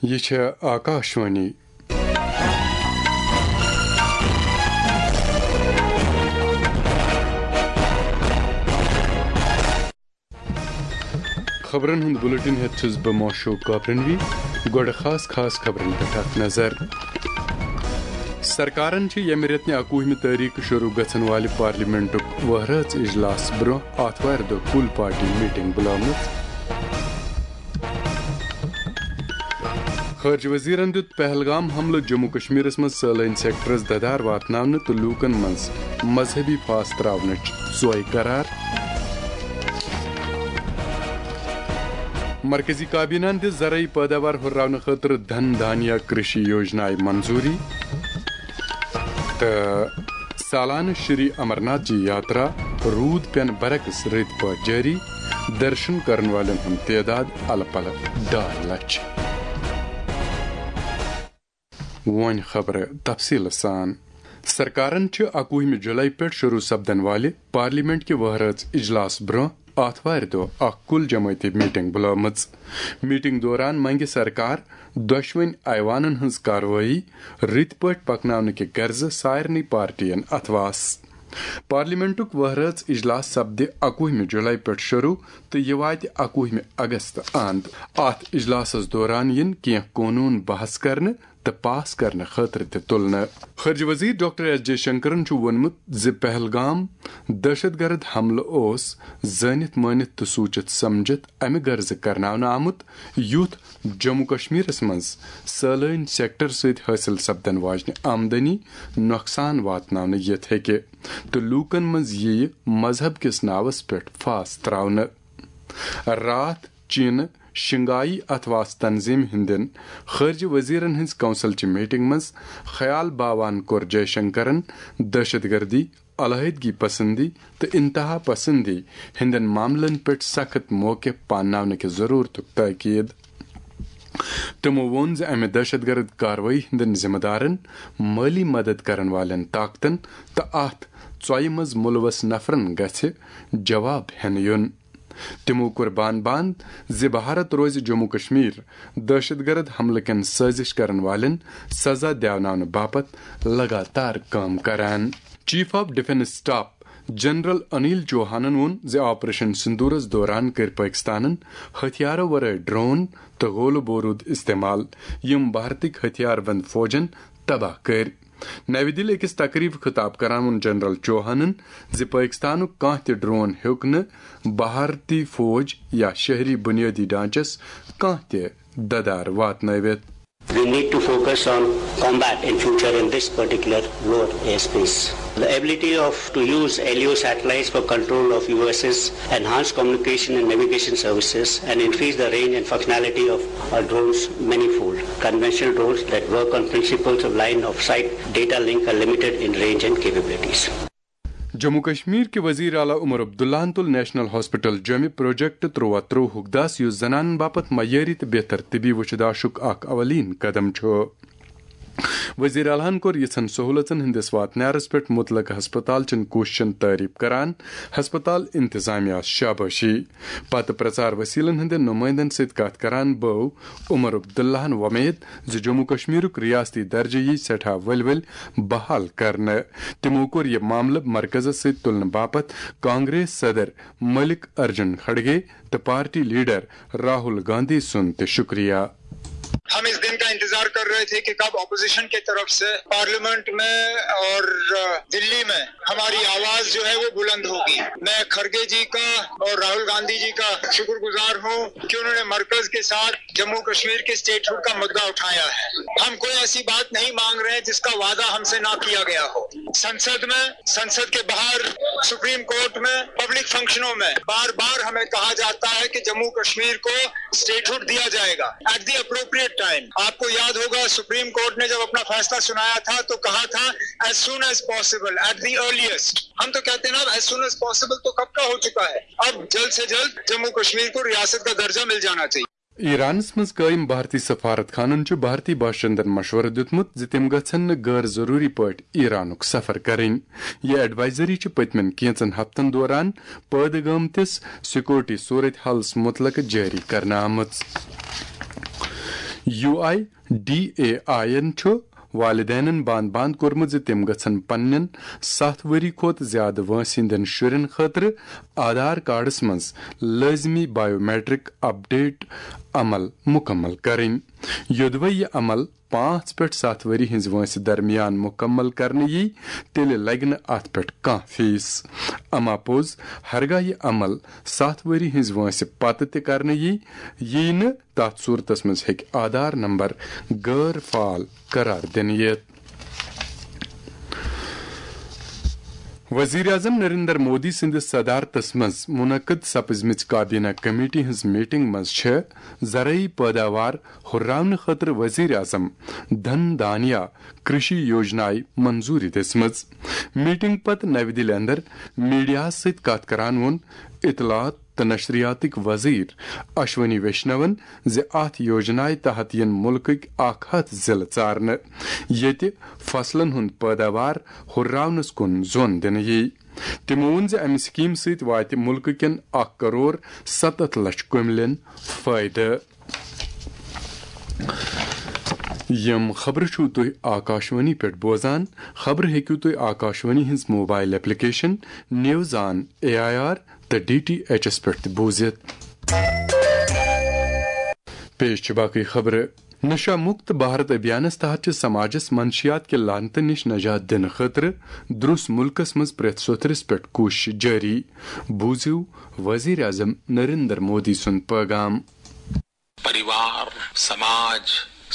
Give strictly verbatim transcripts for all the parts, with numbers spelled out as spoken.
یہ چھے آکاشوانی خبرن ہند بلٹن ہیت چھس بہ موشو کاپرنوی گوڑ خاص خاص خبرن پہ اخ نظر سرکارن چھ یمہ رتنہ اکوہمہ تاریخ شروع گھن والہ پارلیمنٹک وہرٲژ اجلاس برہ آتھوار دہ فل پارٹی میٹنگ بلامت خارجہ وزیرن دیت پہلگام حملہ جموں کشمیرس مز سالین سیکٹرس ددار واتناونہ تو لوکن مز مذہبی فاس تراونچ سوئی قرار مرکزی کابینہ دس زرعی پیداوار ہرراونہ خاطر دھن دھانیہ کرشی یوجنائے منظوری تو سالانہ شری امرناتھ جی یاترا رود پین برعکس رت پہ جاری درشن کرن والن ہند تعداد الہ پلہ ڈائی لچھ ون خبر تفصیل سان سرکارن چھ اکوہمہ جولائی پہ شروع سپدن والہ پارلیمنٹ کہ وہرٲژ اجلاس برہ آتھوار دہ اخ کل جماعتی میٹنگ بلامت میٹنگ دوران منگہ سرکار دشوین ایوانن ہز کاروٲیی رت پٲٹھۍ پکناونہٕ کہ غرض سارنٕے پارٹین اتھواس پارلیمنٹک وہرٲژ اجلاس سپدِ اکوہمہ جولائی پہ شروع تو یہ واتہ اکوہمہ اگست اند ات اجلاسس دوران ین کینٛہہ قونون بحث کرنہٕ تو پاس کرنے خاطر تہ تلنہ خارجہ وزیر ڈاکٹر ایس جے شنکرن چھ وونمت ز پہلگام دہشت گرد حملہ اوس زانت مانت تو سوچت سمجھت امہ غرض کرناونہ آمت یوت جموں کشمیرس مز سالین سیکٹر ست حاصل سپدن واجنہ آمدنی نقصان واتناونہ یت ہیکہ تو لوکن مز یہ مذہب کس ناوس پہ فاس تراونہ رات چینہ شنگائی اتواس تنظیم ہندن خارجہ وزیرن ہز کونسل چہ میٹنگ مز خیال باوان کور جے شنکرن دہشت گردی علیحدگی پسندی تو انتہا پسندی ہندن معاملن پہ سخت موقع پاناونہ کی ضرورت تاکید تمو وون ز امہ دہشت گرد کاروٲیی ہندن ذمہ دارن مالی مدد کرن والن طاقتن تو ات ژۄیہ مز ملوث نفرن گژھِ جواب ہینہ یون تمو کور بان باند ز بھارت روز جموں کشمیر دہشت گرد حملہ کن سازش کرن والن سزا دیوناونہ باپت لگاتار کام کران chief of defence staff general Anil چوہانن وون ز آپریشن سندورس دوران کر پاکستانن ہتھیارو ورائے ڈرون تو غول بورود استعمال یم بھارتک ہتھیار بند فوجن تباہ کر نو دل اکس تقریب خطاب کران وون جنرل چوہانن ز پاکستانک کانٛہہ تہ ڈرون ہیوک نہ بھارتی فوج یا شہری بنیادی ڈھانچس کانٛہہ تہ ددار واتنٲوِتھ. We need to focus on combat in future in this particular lower airspace. The ability of to use L E O satellites for control of U S S, enhance communication and navigation services, and increase the range and functionality of our drones manifold. Conventional drones that work on principles of line of sight data link are limited in range and capabilities. Jammu Kashmir کے وزیر اعلیٰ عمر عبداللہ تل national hospital جمع project ترواہ تروہ دس اس زنان باپت معیاری تو بہتر طبی وچداشک اخ اولین قدم چھ. وزیر اعلیٰ کور یژھن سہولتن ہندس واتنارس پہ متعلقہ ہسپتال چن کوششن تعریف کران ہسپتال انتظامیہ شاباشی پتہ پرچار وسیلن ہند نمائندن ست کت کران بو عمر عبداللہ ومید ز جموں کشمیرک ریاستی درجہ یی سٹھا ول ول بحال کرنے. تمو کور یہ معاملہ مرکزس ست تلنے باپت کانگریس صدر ملک ارجن کھڑگے تو پارٹی لیڈر راہل گاندھی سن تہ شکریہ. ہم اس دن کا انتظار کر رہے تھے کہ کب اپوزیشن کی طرف سے پارلیمنٹ میں اور دلی میں ہماری آواز جو ہے وہ بلند ہوگی. میں کھڑگے جی کا اور راہل گاندھی جی کا شکر گزار ہوں کہ انہوں نے مرکز کے ساتھ جموں کشمیر کے اسٹیٹ ہوڈ کا مدعا اٹھایا ہے. ہم کوئی ایسی بات نہیں مانگ رہے جس کا وعدہ ہم سے نہ کیا گیا ہو. سنسد میں، سنسد کے باہر، سپریم کورٹ میں، پبلک فنکشنوں میں بار بار ہمیں کہا جاتا ہے کہ جموں کشمیر کو اسٹیٹ ہوڈ دیا جائے گا ایٹ دی اپروپریٹ ٹائم. آپ کو یاد ہوگا سپریم کورٹ نے جب اپنا فیصلہ سنایا تھا تو کہا تھا as soon as possible, at the earliest. ہم تو کہتے ہیں نا ایز سون ایز پاسبل تو کب کا ہو چکا ہے. اب جلد سے جلد جموں کشمیر کو ریاست کا درجہ مل جانا چاہیے. ایرانس مز قائم بھارتی سفارت خانن چھ بھارتی باشندن مشورہ دتمت ز تم گھن غیر ضروری پٲٹھۍ ایرانک سفر کریں. یہ ایڈوائزری چھ پتمن کینچن ہفتن دوران پٲدٕ گٲمتس سیکورٹی صورت حالس متعلق جاری کرنہٕ آمٕژ. U I D A I این چھُ والدینن باند باند کورمت زِ تِم گژھن پننٮ۪ن سَتھ ؤری کھۄتہٕ زیادٕ وٲنٛسہِ ہٕنٛدٮ۪ن شُرٮ۪ن خٲطرٕ آدھار کارڈس منٛز لٲزمی بایو میٹرک اپڈیٹ عمل مکمل کرٕنۍ. یوٚدوے یہِ عمل پانٛژھ پٮ۪ٹھ سَتھ ؤری ہٕنٛزِ وٲنٛسہِ درمیان مکمل کرنہٕ یی تیٚلہِ لگہِ نہٕ اتھ پٮ۪ٹھ کانٛہہ فیس. اما پوٚز ہرگاہ یہِ عمل سَتھ ؤری ہٕنٛزِ وٲنٛسہِ پتہٕ تہِ کرنہٕ یی یی نہٕ تتھ صورتس منٛز ہیٚکہِ آدھار نمبر غٲر فعال قرار دِنہٕ یِتھ. وزیر اعظم نریندر مودی سندس صدارتس منٛز منعقد سپزمٕژ کابینہ کمیٹی ہنٛز میٹنگ منٛز چھےٚ زرعی پٲداوار ہُرراونہٕ خٲطرٕ وزیر اعظم دھن دھانیا کرشی یوجنایہِ منظوٗری دِژمٕژ. میٹنگ پتہٕ نوِ دِلہِ اندر میڈیاہس سۭتۍ کتھ کران ووٚن اطلاعات تہٕ نشریاتٕکۍ وزیر اشونی ویشنون زِ اتھ یوجنایہِ تحت ین مُلکٕکۍ اکھ ہتھ ضلعہٕ ژارنہٕ ییٚتہِ فصلن ہُنٛد پٲداوار ہُرراونس کُن زوٚن دِنہٕ یی. تِمو ووٚن زِ امہِ سکیٖم سۭتۍ واتہِ مُلکہٕ کٮ۪ن اکھ کرور ستتھ لچھ کُملٮ۪ن فٲیدٕ. یم خبرٕ چھِو تُہۍ آکاشوانی پٮ۪ٹھ بوزان. خبرٕ ہیٚکِو تُہۍ آکاشوانی ہٕنٛز mobile application news on A I R تہٕ ڈی ٹی ایچ ایس پٮ۪ٹھ تہِ بوٗزِتھ. پیش چھِ باقٕے خبرٕ. نشہ مُکت بھارت ابھیانس تحت چھِ سماجس منشیات کہِ لانتہٕ نِش نجات دِنہٕ خٲطرٕ درُس مُلکس منٛز پرٛٮ۪تھ سوتھرس پٮ۪ٹھ کوٗشش جٲری. بوٗزِو وزیر اعظم نریندر مودی سُنٛد پیغام. परिवार, समाज,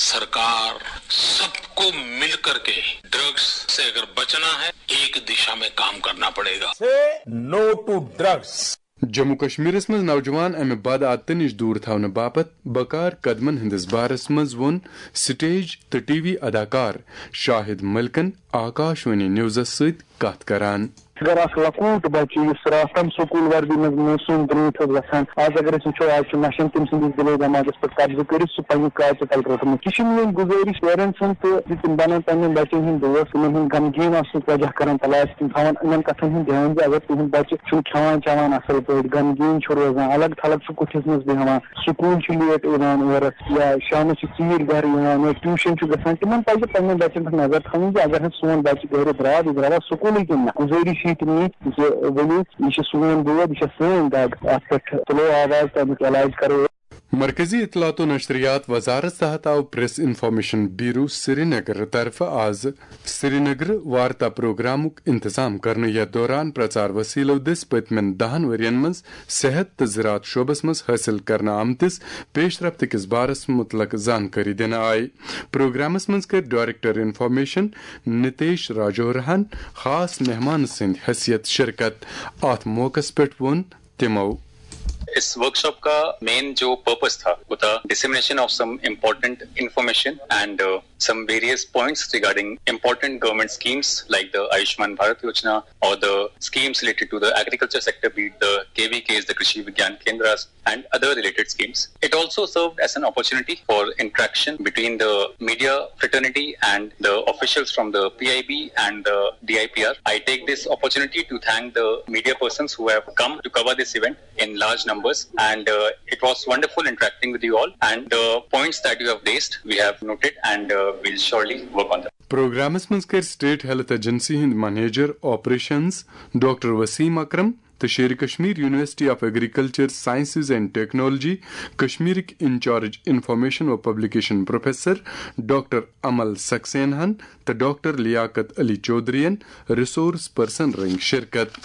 सरकार सबको मिल कर के ड्रग्स से अगर बचना है एक दिशा में काम करना पड़ेगा. No to drugs. جموں کشمیرس منٛز نوجوان امہِ بد عادتہٕ نِش دوٗر تھاونہٕ باپتھ بکار قدمن ہٕنٛدِس بارس منٛز ووٚن سٹیج تہٕ ٹی وی اداکار شاہد ملکن آکاشوانی نیوزس سۭتۍ کتھ کران. اگر اکھ لۄکُٹ بچہِ یُس راتھن سکوٗل وردی منٛز موسوٗم برونٛٹھ اوس گژھان آز اگر أسۍ وٕچھو آز چھُ نشن تٔمۍ سٕنٛدِس دِلو دٮ۪ماغس پٮ۪ٹھ قبضہٕ کٔرِتھ سُہ پننہِ کاژِ تل روٚٹمُت. یہِ چھِ میٲنۍ گُزٲرِش پیرنٹسن تہٕ زِ تِم بنن پننٮ۪ن بچن ہٕنٛدۍ دوست تِمن ہُنٛد غمگیٖن آسنُک وجہ کرن تلاش تِم تھاون یِمن کتھن ہُنٛد دھیان زِ اگر تُہُنٛد بچہِ چھُنہٕ کھٮ۪وان چٮ۪وان اصل پٲٹھۍ غمگیٖن چھُ روزان الگ تھلگ چھُ کُٹھِس منٛز بیٚہوان سکوٗل چھُ لیٹ یِوان اورس یا شامس چھِ ژیٖرۍ گرٕ یِوان یا ٹیوٗشن چھُ گژھان تِمن پزِ پننٮ۪ن بچن پٮ۪ٹھ نظر تھاوٕنۍ زِ اگر نہٕ سون بچہِ گرِ درٛاو یہِ درٛاوا سکوٗلٕے کِنہٕ نہ. گُزٲرِش چھِ تِمنٕے زِ ؤلِو یہ چھُ سون دود یہ چھِ سٲنۍ دگ اتھ پٮ۪ٹھ تُلو آواز تہٕ امیُک علاج کرو. مرکزی اطلاعات و نشریات وزارت تحت آو press information bureau Srinagar طرفہٕ آز سری نگر وارتا پروگرامُک انتظام کرنہٕ یتھ دوران پرچار وسیلو دٔسۍ پٔتمٮ۪ن دہن ؤرین منٛز صحت تہٕ زراعت شعبس منٛز حٲصِل کرنہٕ آمتِس پیش رفت کِس بارس متعلق زانکٲری دِنہٕ آیہِ. پروگرامس منٛز کٔرۍ ڈائریکٹر انفارمیشن نتیش راجورہن خاص مہمان سٕنٛدِ حیثیت شرکت. اتھ موقعس پٮ۪ٹھ ووٚن تِمو اس ورکشاپ کا مین جو پرپز تھا وہ تھا dissemination of some important information and some various points regarding important government schemes like the Ayushman Bharat Yojana or the schemes related to the agriculture sector, be it the K V Ks, the Krishi Vigyan Kendras and other related schemes. It also served as an opportunity for interaction between the media fraternity and the officials from the P I B and the D I P R. I take this opportunity to thank the media persons who have come to cover this event in large numbers and uh, it was wonderful interacting with you all and the points that you have raised we have noted and uh, we'll surely work on them. Programs منٛز کٔرۍ state health agency ہٕنٛدۍ manager operations doctor Wasim Akram تہٕ Sher Kashmir university of agriculture sciences and technology کشمیرٕکۍ incharge information و publication professor doctor Amal سکسینہن تہٕ doctor Liaqat Ali چودھرین resource person رنگ شرکت.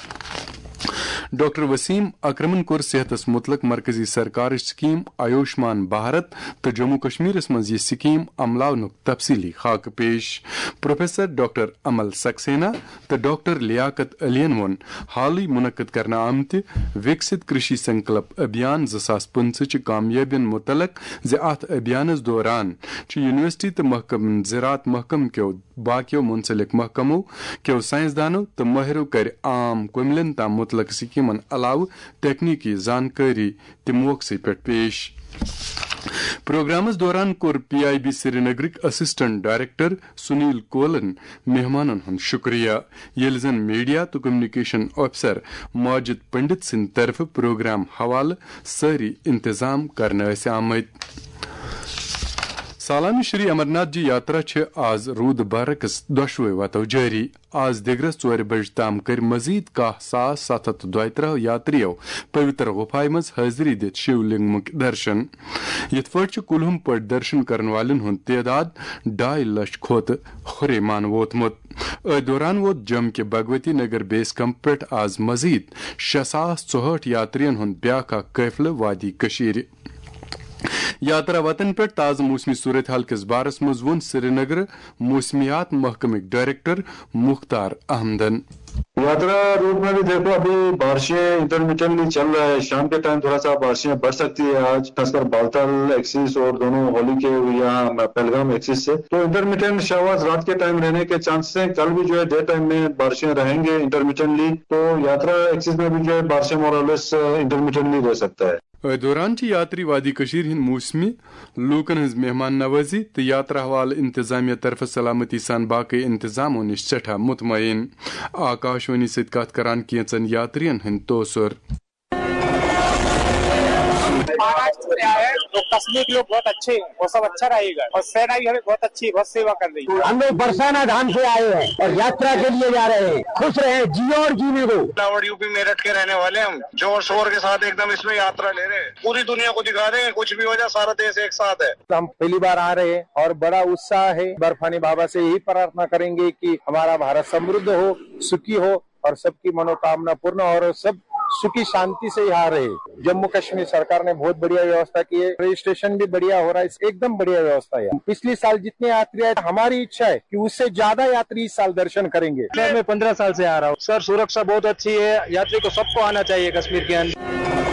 ڈاکٹر وسیم اکرمن کوٚر صحتس متعلق مرکزی سرکارٕچ سکیٖم آیوشمان بھارت تہٕ جموں کشمیرس منٛز یہِ سکیٖم عملاونُک تفصیلی خاکہٕ پیش. پروفیسر ڈاکٹر امل سکسینا تہٕ ڈاکٹر لیاقت علیَن ووٚن حالٕے منعقد کرنہٕ آمتہِ وکست کرشی سنکلپ ابھیان زٕ ساس پٕنژٕ چہِ کامیٲبین متعلق زِ اتھ ابھیانس دوران چھِ یونیورسٹی تہٕ محکمہٕ زراعت محکمہٕ کیو باقیو منسلک محکمو کیو سائنسدانو تہٕ مٲہرو کرِ عام کُملٮ۪ن تام متعلق سکیٖمن علاوٕ تکنیکی زانکٲری تہِ موقعسٕے پٮ۪ٹھ پیش. پروگرامس دوران کوٚر پی آئی بی سری نگرٕکۍ اسسٹنٹ ڈائریکٹر سنیل کولن مہمانن ہُنٛد شُکریہ ییٚلہِ زن میڈیا تہٕ کمیونیکیشن آفیسر ماجد پنڈت سٕنٛدِ طرفہٕ پروگرام حوالہٕ سٲری انتظام کرنہٕ ٲسۍ آمٕتۍ. سالانہ شری امرناتھ جی یاترا چھ آز رود برعکس دشوے وتو جاری. آز دگرس ژور بج تام کر مزید کاہ ساس ست ہتھ دۄیہِ ترہ یاتریو پوتر غفایہ مز حاضری دت شیو لنگمک درشن. یت پٲٹھۍ چھُ کُلہُم پٲٹھۍ درشن کرن والٮ۪ن ہُنٛد تعداد ڈاے لچھ کھۄتہٕ ہُرے مان ووتمُت. أتھۍ دوران ووت جم کے بھگوتی نگر بیس کمپ پٮ۪ٹھ آز مزید شےٚ ساس ژُہٲٹھ یاترین ہُنٛد بیاکھ اکھ قٲفلہٕ وادی کٔشیٖرِ. یاترا وطن پہ تازہ موسمی صورتحال کس بارس مز وون سری نگر موسمیات محکمک ڈائریکٹر مختار احمدن. یاترا روٹ میں بھی دیکھو ابھی بارشیں انٹرمیڈیٹلی چل رہا ہے. شام کے ٹائم تھوڑا سا بارشیں بڑھ سکتی ہے آج، خاص کر بالتل ایکسس اور دونوں ہولی کے یہاں پہلگام ایکسس سے. تو انٹرمیڈیٹ شاواز رات کے ٹائم رہنے کے چانسز ہیں. کل بھی جو ہے ڈے ٹائم میں بارشیں رہیں گے انٹرمیڈیٹلی. تو یاترا ایکسس میں بھی جو ہے بارشیں مورالس انٹرمیڈیٹلی رہ سکتا ہے. دوران یاتری وادی کشیر ہند موسمی لوکن ہز مہمان نوازی تو یاترا حوالہ انتظامیہ طرف سلامتی سان باقی انتظاموں نش سٹھا مطمئن. آکاشوانی ست کت کران کینچن یاترین ہند توثر. کشمیر کے لوگ بہت اچھے ہیں، وہ سب اچھا رہے گا، اور سینا بھی ہمیں بہت اچھی بہت سیوا کر رہی ہے. ہم لوگ برسانہ دھام سے آئے ہیں اور یاترا کے لیے جا رہے ہیں. خوش رہے، جیو اور جینے دو. لاہور یو پی میرٹھ کے رہنے والے ہم جوش شور کے ساتھ ایک دم اس میں یاترا لے رہے ہیں. پوری دنیا کو دکھا رہے ہیں کچھ بھی ہو جائے سارا دیش ایک ساتھ ہے. ہم پہلی بار آ رہے ہیں اور بڑا اتساہ ہے. برفانی بابا سے یہی پرارتھنا کریں گے کہ ہمارا بھارت سمردھ ہو، سکھی ہو اور سب کی منوکامنا پورن اور سب سکھی شانتی سے یہاں رہے. جموں کشمیر سرکار نے بہت بڑھیا ویوستھا کی ہے. رجسٹریشن بھی بڑھیا ہو رہا ہے. ایک دم بڑھیا ویوستھا ہے. پچھلی سال جتنے یاتری آئے ہماری اچھا ہے کہ اس سے زیادہ یاتری اس سال درشن کریں گے. میں پندرہ سال سے آ رہا ہوں سر. سرکشا بہت اچھی ہے. یاتری کو سب کو آنا چاہیے کشمیر کے اندر.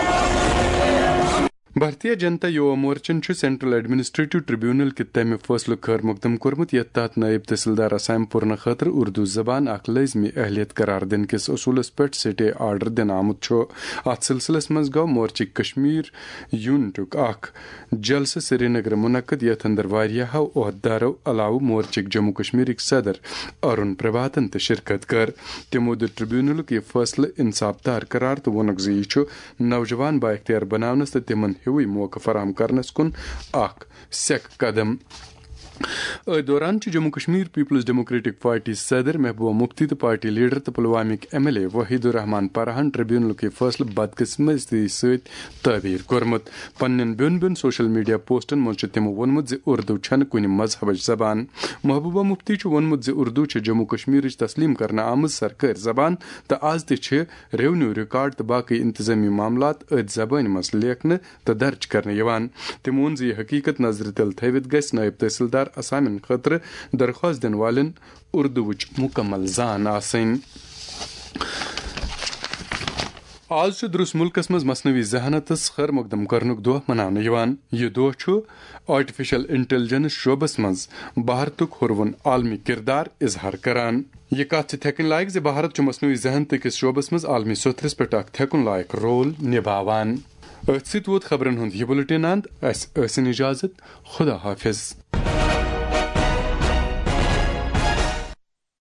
بھارتیہ جنتا یووا مورچن سینٹرل ایڈمنسٹریٹو ٹریبیونل کہ تمہ فیصلہ خیر مقدم کورمت یتھ تحت نائب تحصیلدار اسامہ پورنہ خاطر اردو زبان اخ لازمی اہلیت قرار دن کس اصولس پہ سٹے آرڈر دن آمت. ات سلسلس مز گو مورچک کشمیر یونٹک اخ جلسہ سری نگر منعقد یتھ اندر واریاہو عہدیدارو علاوہ مورچک جموں کشمیرک صدر ارون پربھاتن تہ شرکت کر. تمو دت ٹریبیونلک یہ فیصلہ انصاف دار قرار تو وونک زِ یہ نوجوان با اختیار بناونس تہ تمن ہوئی موقع فراہم کرنس کن اخ سیک قدم. دوران Jammu Kashmir peoples democratic party صدر محبوبہ مفتی تو پارٹی لیڈر تو پلوامک M L A Waheed Ur Rehman پرہان ٹریبیونل کے فیصلہ بدقسمتی ست تعبیر کورمت. پنن بین بین سوشل میڈیا پوسٹن مز تمو وونمت زِ اردو چھن کُنہِ مذہبچ زبان. محبوبہ مفتی وونمت زِ اردو چھ جموں کشمیرچ تسلیم کرنہ آمٕژ سرکٲرۍ زبان تو آز تہ چھ ریونیو ریکارڈ تو باقی انتظامی معاملات اتھ زبان مز لیکھنہ تو درج کرنہ یوان. تم وون زِ یہ حقیقت نظر تل تھوِتھ گژھِ نائب تحصیلدار اسامن خاطر درخواست دن والن اردوچ مکمل زان آسن. آز درس ملکس مز مصنوعی ذہانتس خیر مقدم کرنک دہ مناونہ یوان. یہ دہ چھ آرٹیفیشل انٹیلیجنس شعبس مز بھارتک ہرون عالمی کردار اظہار کران. یہ کت تھکن لائق زِ بھارت چھ مصنوعی ذہانت کس شعبس مز عالمی سترس پہ اخ تھکن لائق رول نبھاوان. ات ست ووت خبرن ہند یہ بلٹن اند. اس ٲسِن اجازت. خدا حافظ.